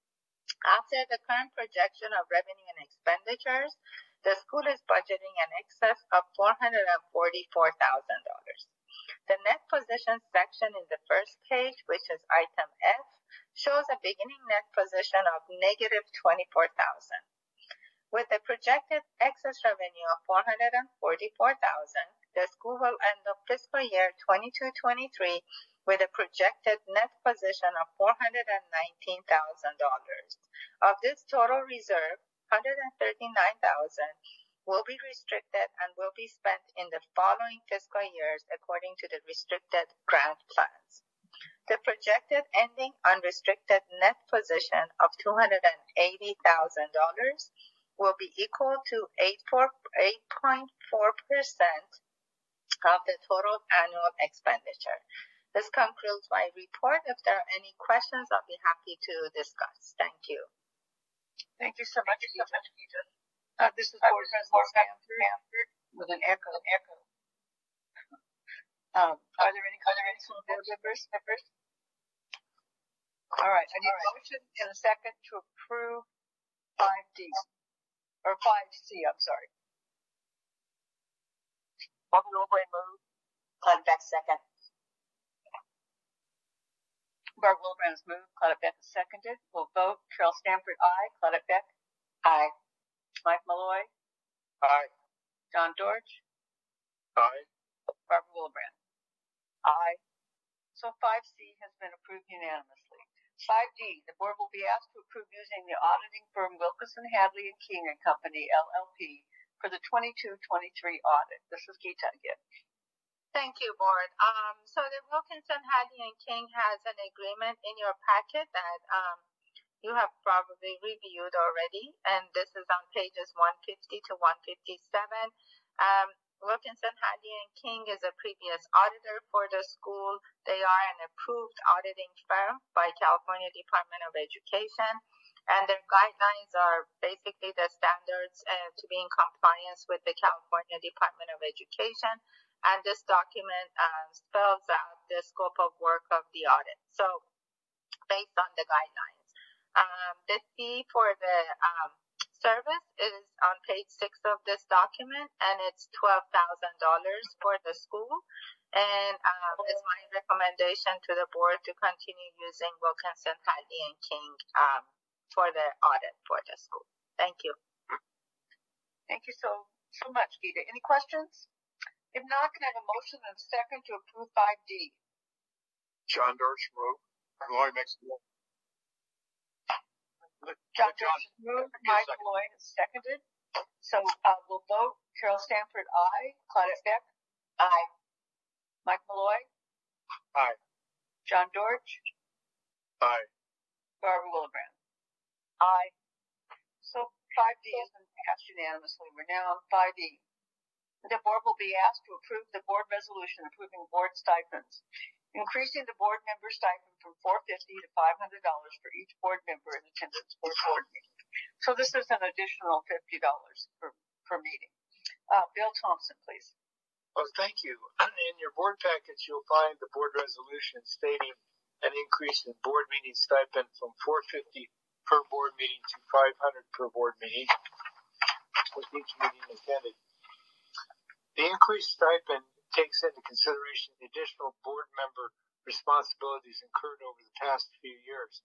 After the current projection of revenue and expenditures, the school is budgeting an excess of four hundred forty-four thousand dollars. The net position section in the first page, which is item F, shows a beginning net position of negative twenty-four thousand dollars. With the projected excess revenue of four hundred forty-four thousand dollars, the school will end the fiscal year twenty-two twenty-three with a projected net position of four hundred nineteen thousand dollars. Of this total reserve, one hundred thirty-nine thousand dollars will be restricted and will be spent in the following fiscal years according to the restricted grant plans. The projected ending unrestricted net position of two hundred eighty thousand dollars will be equal to eight point four percent of the total annual expenditure. This concludes my report. If there are any questions, I'll be happy to discuss. Thank you.
Thank you so much, Gita. Uh, this is Board President Stanford with an echo. echo. Um, are there any comments from board members? members? All right, I need a motion in a second to approve five D, or five C, I'm sorry.
Barbara Wilbrand move.
Claudia Beck second.
Barbara Wilbrand has moved. Claudia Beck has seconded. We'll vote. Carol Stanford, aye. Claudia Beck?
Aye.
Mike Malloy?
Aye.
John Dorch?
Aye.
Barbara Wilbrand?
Aye.
So five C has been approved unanimously. five D, the board will be asked to approve using the auditing firm Wilkinson, Hadley and King and Company, L L P, for the twenty-two twenty-three audit. This is Geeta again.
Thank you, board. Um, so the Wilkinson, Hadley and King has an agreement in your packet that um, you have probably reviewed already, and this is on pages one fifty to one fifty-seven. Um, Wilkinson, Hadley and King is a previous auditor for the school. They are an approved auditing firm by California Department of Education, and their guidelines are basically the standards uh, to be in compliance with the California Department of Education. And this document um, spells out the scope of work of the audit. So, based on the guidelines, um, the fee for the um, service is on page six of this document, and it's twelve thousand dollars for the school. And um, it's my recommendation to the board to continue using Wilkinson, Hadley and King um, for the audit for the school. Thank you.
Thank you so so much, Geeta. Any questions? If not, can I have a motion and a second to approve five D?
John Dorch move. Malloy makes the motion.
John Dorch has moved. Mike Malloy has seconded. So uh, we'll vote. Carol Stanford, aye. Claudia Beck?
Aye.
Mike Malloy?
Aye.
John Dorch?
Aye.
Barbara Wilbrand?
Aye.
So five D has been passed unanimously. We're now on five E. The board will be asked to approve the board resolution approving board stipends, increasing the board member stipend from four hundred fifty dollars to five hundred dollars for each board member in attendance for a board meeting. So this is an additional fifty dollars per, per meeting. Uh, Bill Thompson, please.
Well, thank you. In your board package, you'll find the board resolution stating an increase in board meeting stipend from four hundred fifty dollars per board meeting to five hundred dollars per board meeting, with each meeting attended. The increased stipend takes into consideration the additional board member responsibilities incurred over the past few years.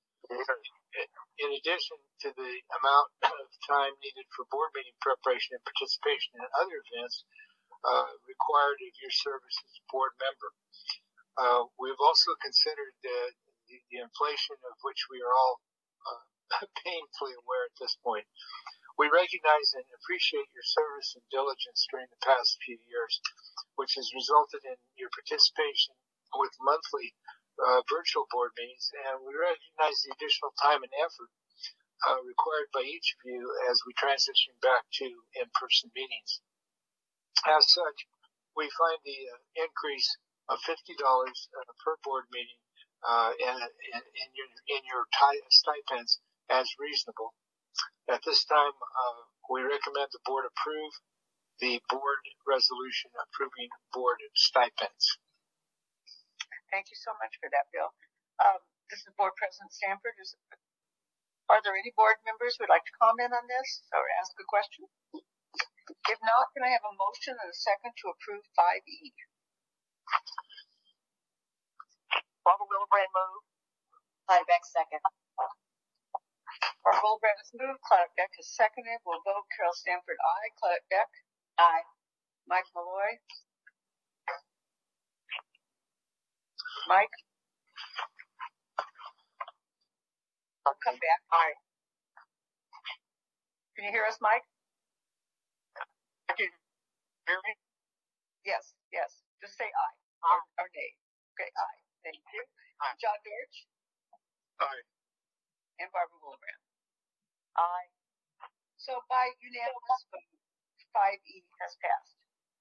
In addition to the amount of time needed for board meeting preparation and participation in other events uh, required of your service as a board member. Uh, we've also considered the, the, the inflation of which we are all uh, painfully aware at this point. We recognize and appreciate your service and diligence during the past few years, which has resulted in your participation with monthly uh, virtual board meetings, and we recognize the additional time and effort uh, required by each of you as we transition back to in-person meetings. As such, we find the uh, increase of fifty dollars uh, per board meeting uh, in, in, in your, in your t- stipends as reasonable. At this time, uh, we recommend the board approve the board resolution approving board stipends.
Thank you so much for that, Bill. Um, this is Board President Stanford. Is, are there any board members who would like to comment on this or ask a question? If not, can I have a motion and a second to approve five E?
Barbara Wilbrand move.
Claudia Beck second.
Barbara Wilbrand has moved. Claudia Beck has seconded. We'll vote. Carol Stanford, aye. Claudia Beck?
Aye.
Mike Malloy? Mike? I'll come back.
Aye.
Can you hear us, Mike?
Can you hear me?
Yes, yes. Just say aye,
Aye.
Or, or nay. Okay, aye. Thank you.
Aye.
John Dorch?
Aye.
And Barbara Wilbrand.
Aye.
So by unanimous vote, five E has passed.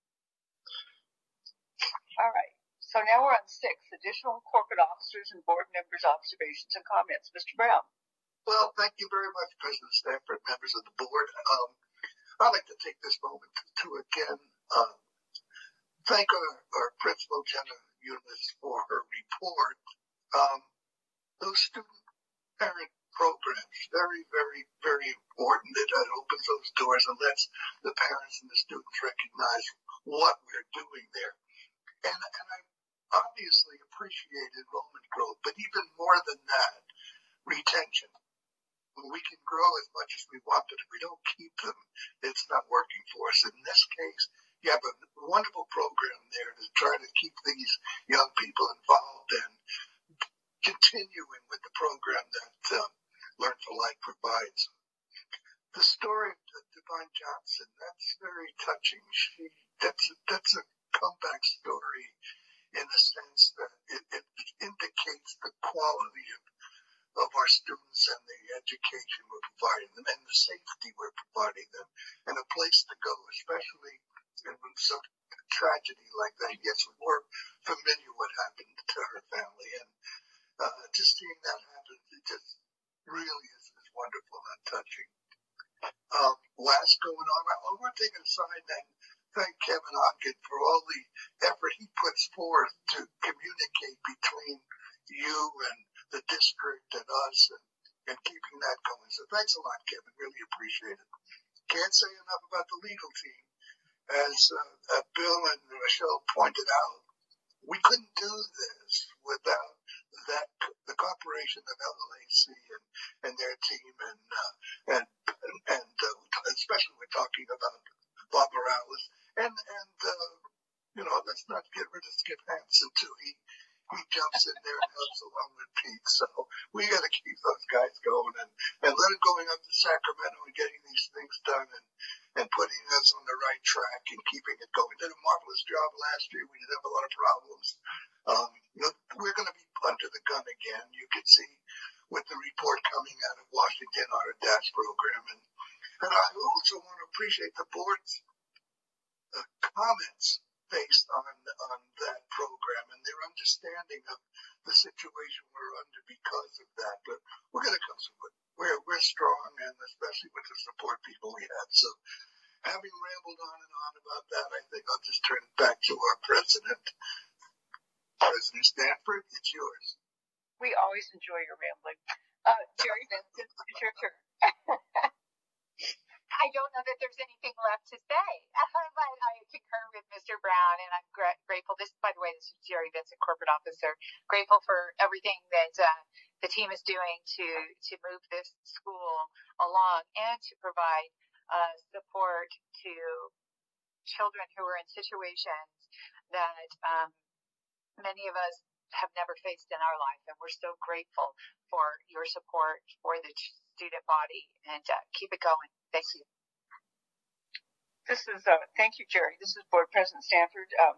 All right. So now we're on six, additional corporate officers and board members' observations and comments. Mister Brown.
Well, thank you very much, President Stanford, members of the board. Um, I'd like to take this moment to again uh, thank our, our principal, Jenna Eunice, for her report. Um, those student parent programs, very, very, very important. It, it opens those doors and lets the parents and the students recognize what we're doing there. And, and I obviously appreciate enrollment growth, but even more than that, retention. We can grow as much as we want, but if we don't keep them, it's not working for us. In this case, you have a wonderful program there to try to keep these young people involved and continuing with the program that um, Learn for Life provides. The story of Divine Johnson, that's very touching. She, that's, that's a comeback story in the sense that it, it indicates the quality of of our students and the education we're providing them and the safety we're providing them and a place to go, especially in some tragedy like that. Yes, we're familiar what happened to her family, and uh, just seeing that happen, it just really is, is wonderful and touching. Um, last going on, I want to take a aside and thank Kevin Ogden for all the effort he puts forth to communicate between you and the district and us and, and keeping that going. So thanks a lot, Kevin. Really appreciate it. Can't say enough about the legal team. As uh, uh, Bill and Michelle pointed out, we couldn't do this without that the cooperation of L L A C and, and their team, and uh, and and uh, especially we're talking about Bob Morales and and uh, you know, let's not get rid of Skip Hansen too. He he jumps in there and helps along with Pete. So we got to keep those guys going and and let them going up to Sacramento and getting these things done and and putting us on the right track and keeping it going. Did a marvelous job last year. We did have a lot of problems. Um, you know, we're going to be under the gun again. You can see with the report coming out of Washington on our D A S program. And, and I also want to appreciate the board's uh, comments based on, on that program and their understanding of the situation we're under because of that. But we're going to come through it. We're, we're strong, and especially with the support people we have. So having rambled on and on about that, I think I'll just turn it back to our president. President Stanford, it's yours.
We always enjoy your rambling. Uh, Jerry Vincent, it's your turn.
I don't know that there's anything left to say. But I concur with Mister Brown, and I'm gra- grateful. This, by the way, this is Jerry Vincent, corporate officer. Grateful for everything that uh, the team is doing to to move this school along and to provide uh, support to children who are in situations that um, many of us have never faced in our life, and we're so grateful for your support for the student body, and uh, keep it going. Thank you.
This is, uh, thank you, Jerry. This is Board President Stanford. Um,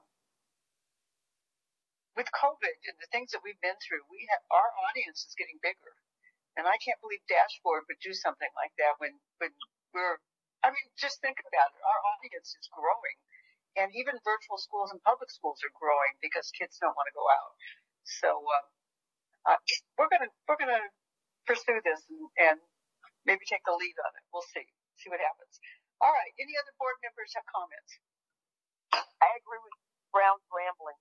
with COVID and the things that we've been through, we have, our audience is getting bigger. And I can't believe Dashboard would do something like that when, when we're, I mean, just think about it. Our audience is growing. And even virtual schools and public schools are growing because kids don't want to go out. So, um, uh, we're going to, we're going to pursue this and, and maybe take the lead on it. We'll see, see what happens. All right. Any other board members have comments?
I agree with Brown's rambling.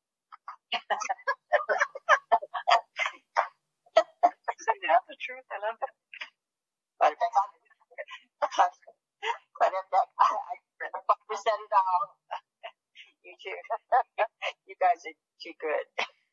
Say that's the truth. I love that.
But but if that, I, I, we said it all. You too. You guys are too good.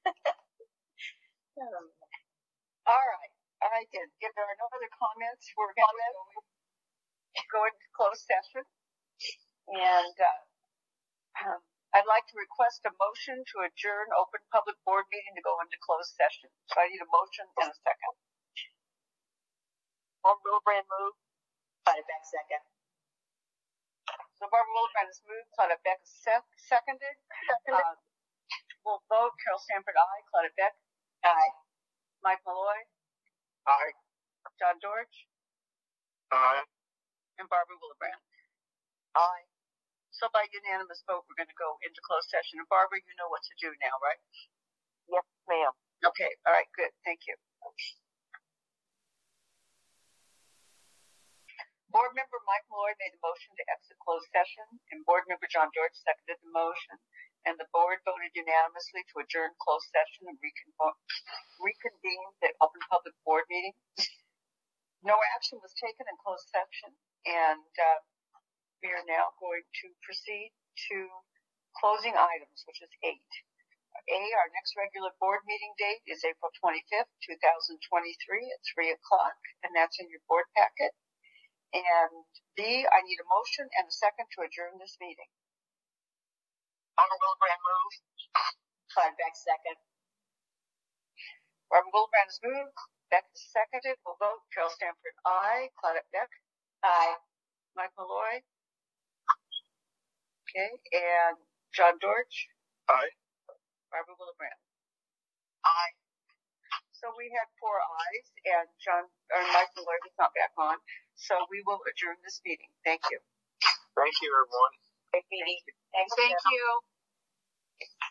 um, all right. All right then. If there are no other comments, we're going to go, go into closed session. And uh, um, I'd like to request a motion to adjourn open public board meeting to go into closed session. So I need a motion in a second.
Barbara Wilbrand move. Claudia Beck second.
So Barbara Wilbrand has moved. Claudia Beck sec- seconded. Uh, we'll vote. Carol Stanford, aye. Claudia Beck,
Aye.
Mike Malloy,
Aye.
John Dorch,
Aye.
and Barbara Wilbrand.
Aye.
So by unanimous vote, we're going to go into closed session. And Barbara, you know what to do now, right?
Yes, ma'am.
Okay. All right. Good. Thank you. Board member Mike Malloy Malloy made the motion to exit closed session, and Board Member John George seconded the motion, and the board voted unanimously to adjourn closed session and recon- reconvene the open public board meeting. No action was taken in closed session, and uh, we are now going to proceed to closing items, which is eight. A, our next regular board meeting date is April twenty-fifth, two thousand twenty-three at three o'clock, and that's in your board packet. And B, I need a motion and a second to adjourn this meeting.
Honor Wilbrand move. Claudia Beck second.
Robert Wilbrand is moved. Beck is seconded. We'll vote. Carol Stanford, aye. Claudette Beck,
Aye.
Mike Malloy. Okay, and John George.
Aye.
Barbara Wilbrand.
Aye.
So we had four ayes, and John or Mike Malloy is not back on. So we will adjourn this meeting. Thank you.
Thank you, everyone.
Great meeting.
Thank you.